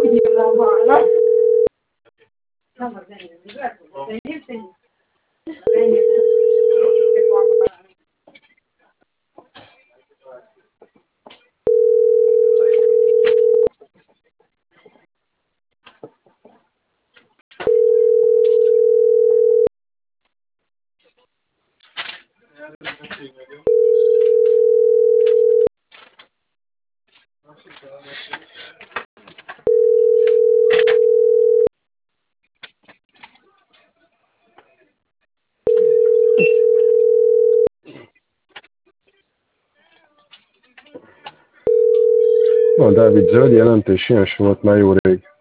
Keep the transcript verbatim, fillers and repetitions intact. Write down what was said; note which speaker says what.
Speaker 1: A Dávid zöld jelentés ilyen sem volt már jó rég.